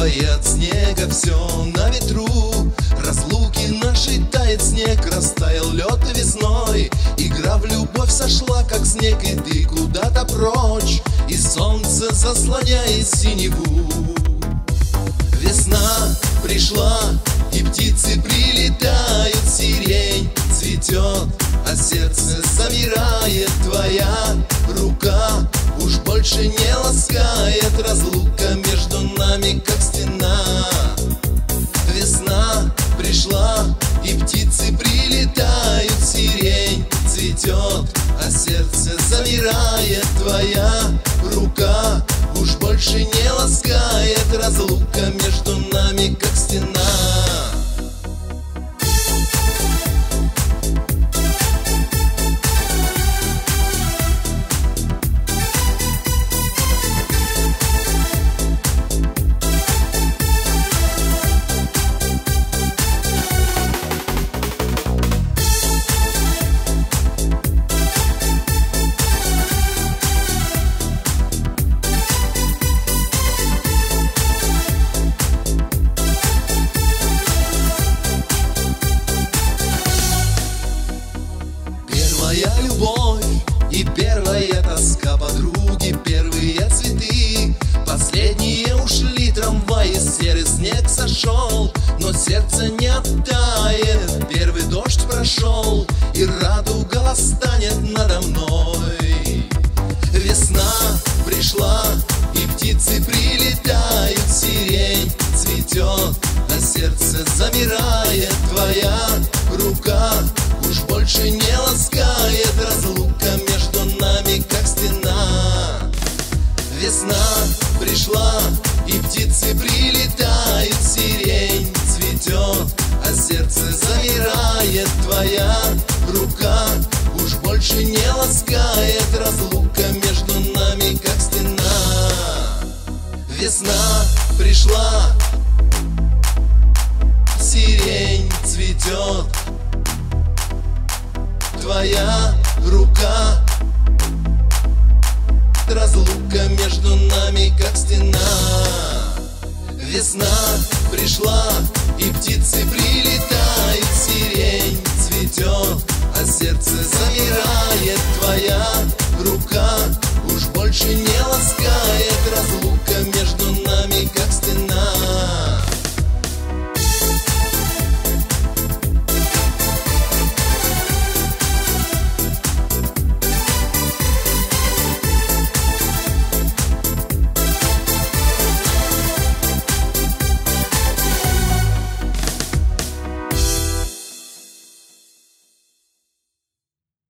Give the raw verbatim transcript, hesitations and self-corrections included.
белое от снега, все на ветру. Разлуки наши тает снег, растаял лед весной. Игра в любовь сошла, как снег, и ты куда-то прочь, и солнце заслоняет синеву. Весна пришла, и птицы прилетают, сирень цветет, а сердце замирает. Твоя рука уж больше не ласкает, разлука между нами, как стена. Весна пришла, и птицы прилетают, сирень цветет, а сердце замирает. Твоя рука уж больше не ласкает, разлука между нами, как стена. Первая любовь и первая тоска подруги, первые цветы, последние ушли трамваи, серый снег сошел, но сердце не оттает. Первый дождь прошел, и радуга восстанет надо мной. Весна пришла, и птицы прилетают, сирень цветет, а сердце замирает. Твоя рука уж больше не ласкает, разлука между нами, как стена. Весна пришла, и птицы прилетают, сирень цветет, а сердце замирает. Твоя рука уж больше не ласкает, разлука между нами, как стена. Весна пришла, сирень цветет, твоя рука, разлука между нами.